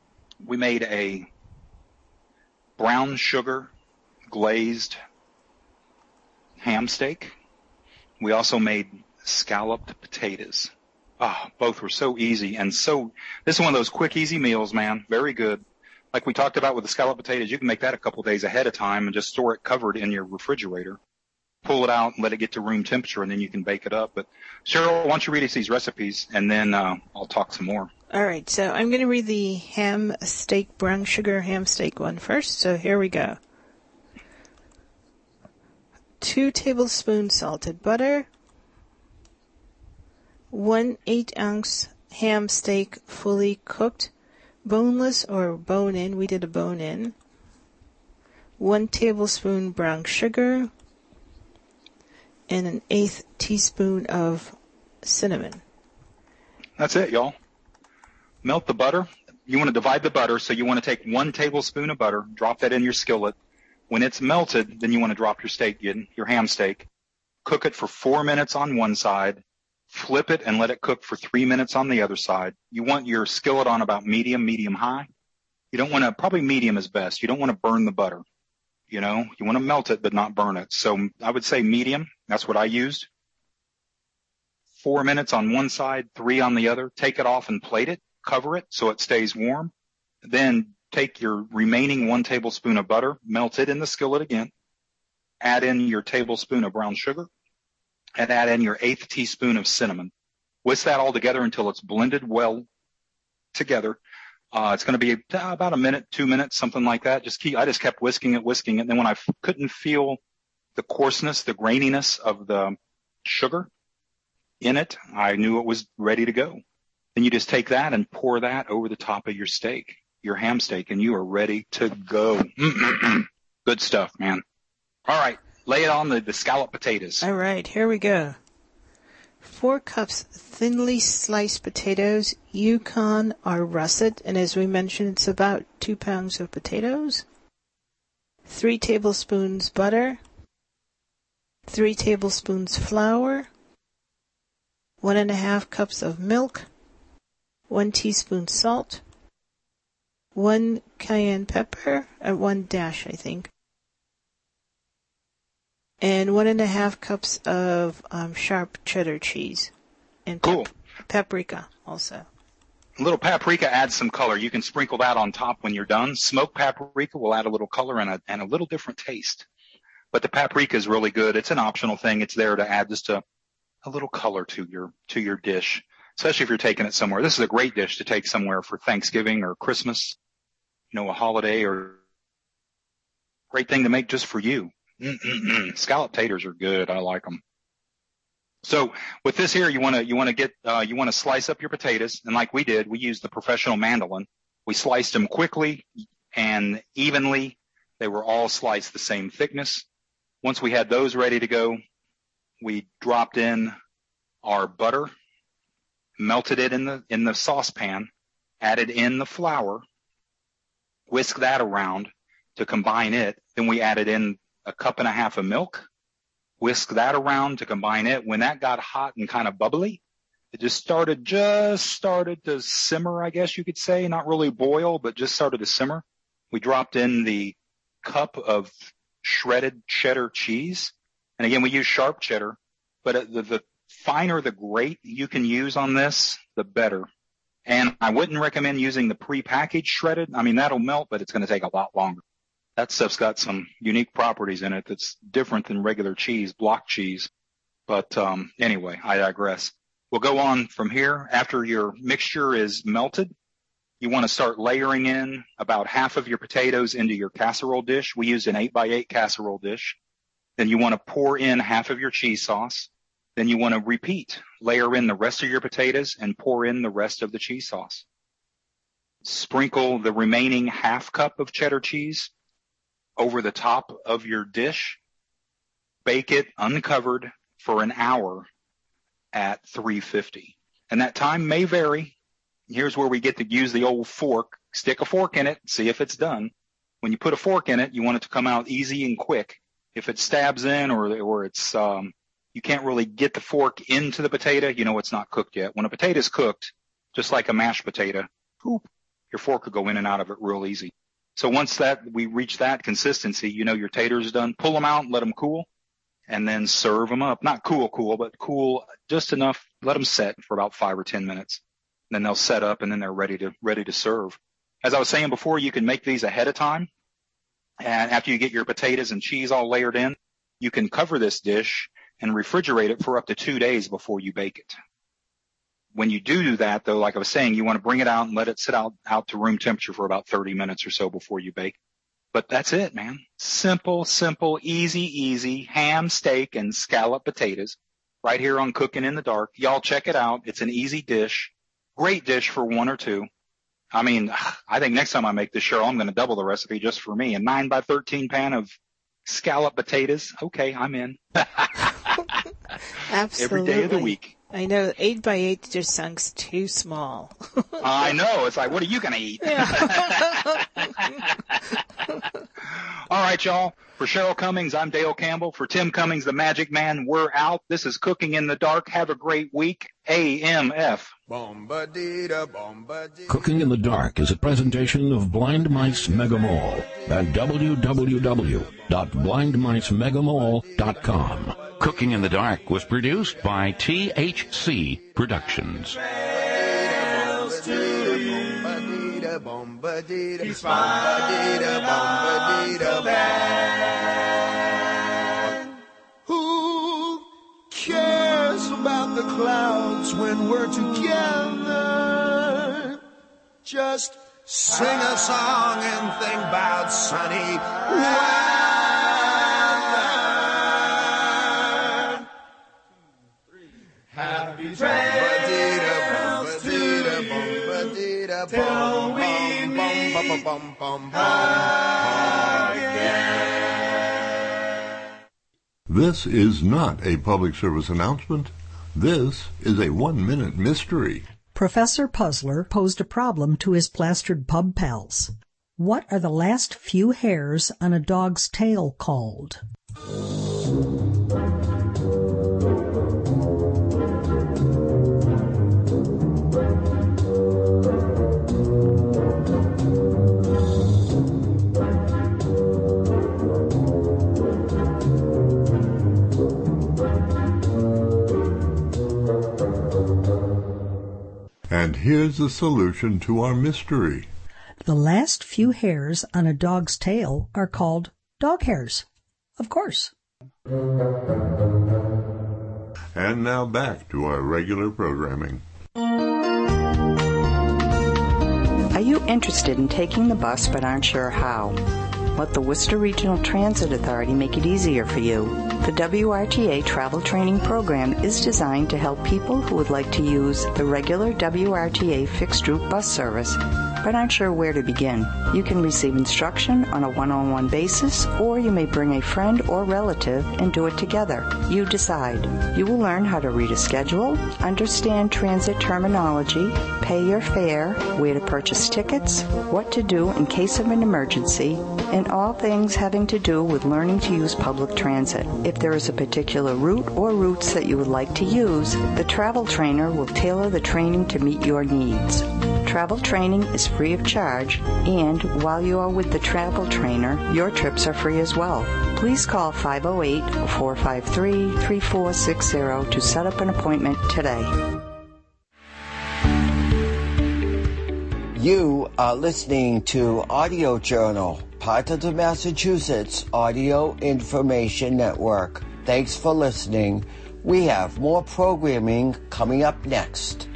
brown sugar glazed ham steak. We also made scalloped potatoes. Both were so easy and so, this is one of those quick, easy meals, man. Very good. Like we talked about with the scalloped potatoes, you can make that a couple of days ahead of time and just store it covered in your refrigerator. Pull it out and let it get to room temperature, and then you can bake it up. But Cheryl, why don't you read us these recipes, and then I'll talk some more. All right, so I'm going to read the ham steak, brown sugar ham steak one first. So here we go. 2 tablespoons salted butter, 1 8-ounce ham steak fully cooked, boneless or bone-in. We did a bone-in. 1 tablespoon brown sugar, and an 1/8 teaspoon of cinnamon. That's it, y'all. Melt the butter. You want to divide the butter, so you want to take 1 tablespoon of butter, drop that in your skillet. When it's melted, then you want to drop your steak in, your ham steak. Cook it for 4 minutes on one side. Flip it and let it cook for 3 minutes on the other side. You want your skillet on about medium high. You don't want to, probably medium is best. You don't want to burn the butter. You know, you want to melt it but not burn it. So I would say medium. That's what I used. 4 minutes on one side, 3 on the other. Take it off and plate it. Cover it so it stays warm. Then take your remaining 1 tablespoon of butter, melt it in the skillet again. Add in your tablespoon of brown sugar and add in your 1/8 teaspoon of cinnamon. Whisk that all together until it's blended well together. It's going to be about a minute, 2 minutes, something like that. I just kept whisking it. And then when I couldn't feel the coarseness, the graininess of the sugar in it, I knew it was ready to go. Then you just take that and pour that over the top of your steak, your ham steak, and you are ready to go. Good stuff, man. All right. Lay it on the scalloped potatoes. All right, here we go. 4 cups thinly sliced potatoes, Yukon or russet, and as we mentioned, it's about 2 pounds of potatoes. 3 tablespoons butter. 3 tablespoons flour. 1.5 cups of milk. 1 teaspoon salt. 1 cayenne pepper, 1 dash, I think. And 1.5 cups of sharp cheddar cheese. And cool. Paprika also. A little paprika adds some color. You can sprinkle that on top when you're done. Smoked paprika will add a little color and a little different taste. But the paprika is really good. It's an optional thing. It's there to add just a little color to your dish, especially if you're taking it somewhere. This is a great dish to take somewhere for Thanksgiving or Christmas, a holiday, or great thing to make just for you. Scalloped taters are good. I like them. So with this here, you want to slice up your potatoes, and like we did, we used the professional mandolin. We sliced them quickly and evenly. They were all sliced the same thickness. Once we had those ready to go, we dropped in our butter, melted it in the saucepan, added in the flour, whisked that around to combine it. Then we added in 1.5 cups of milk, whisked that around to combine it. When that got hot and kind of bubbly, it just started to simmer, I guess you could say. Not really boil, but just started to simmer. We dropped in the cup of shredded cheddar cheese. And again, we use sharp cheddar, but the finer the grate you can use on this, the better. And I wouldn't recommend using the prepackaged shredded. I mean, that'll melt, but it's going to take a lot longer. That stuff's got some unique properties in it that's different than regular cheese, block cheese. But anyway, I digress. We'll go on from here. After your mixture is melted, You want to start layering in about half of your potatoes into your casserole dish. We use an 8x8 casserole dish. Then you want to pour in half of your cheese sauce. Then you want to repeat. Layer in the rest of your potatoes and pour in the rest of the cheese sauce. Sprinkle the remaining half cup of cheddar cheese over the top of your dish. Bake it uncovered for an hour at 350. And that time may vary. Here's where we get to use the old fork. Stick a fork in it, see if it's done. When you put a fork in it, you want it to come out easy and quick. If it stabs in or it's you can't really get the fork into the potato, you know it's not cooked yet. When a potato is cooked, just like a mashed potato, your fork will go in and out of it real easy. So once we reach that consistency, you know your taters done. Pull them out and let them cool, and then serve them up. Not cool, but cool just enough. Let them set for about 5 or 10 minutes. Then they'll set up, and then they're ready to serve. As I was saying before, you can make these ahead of time. And after you get your potatoes and cheese all layered in, you can cover this dish and refrigerate it for up to 2 days before you bake it. When you do that, though, like I was saying, you want to bring it out and let it sit out to room temperature for about 30 minutes or so before you bake. But that's it, man. Simple, easy ham, steak, and scallop potatoes right here on Cooking in the Dark. Y'all check it out. It's an easy dish. Great dish for one or two. I mean, I think next time I make this show, I'm going to double the recipe just for me. A 9x13 pan of scallop potatoes. Okay, I'm in. Absolutely. Every day of the week. I know 8x8 just sounds too small. I know. It's like, what are you going to eat? Yeah. All right, y'all. For Cheryl Cummings, I'm Dale Campbell. For Tim Cummings, the Magic Man, we're out. This is Cooking in the Dark. Have a great week. AMF. Cooking in the Dark is a presentation of Blind Mice Mega Mall at www.blindmicemegamall.com. Cooking in the Dark was produced by THC Productions. Who cares about the clouds when we're together? Just sing a song and think about sunny weather. Happy trails to you till we meet again. This is not a public service announcement. This is a 1-minute mystery. Professor Puzzler posed a problem to his plastered pub pals. What are the last few hairs on a dog's tail called? And here's the solution to our mystery. The last few hairs on a dog's tail are called dog hairs. Of course. And now back to our regular programming. Are you interested in taking the bus but aren't sure how? Let the Worcester Regional Transit Authority make it easier for you. The WRTA Travel Training Program is designed to help people who would like to use the regular WRTA fixed route bus service but aren't sure where to begin. You can receive instruction on a one-on-one basis, or you may bring a friend or relative and do it together. You decide. You will learn how to read a schedule, understand transit terminology, pay your fare, where to purchase tickets, what to do in case of an emergency, and all things having to do with learning to use public transit. If there is a particular route or routes that you would like to use, the travel trainer will tailor the training to meet your needs. Travel training is free of charge, and while you are with the travel trainer, your trips are free as well. Please call 508-453-3460 to set up an appointment today. You are listening to Audio Journal, part of the Massachusetts Audio Information Network. Thanks for listening. We have more programming coming up next.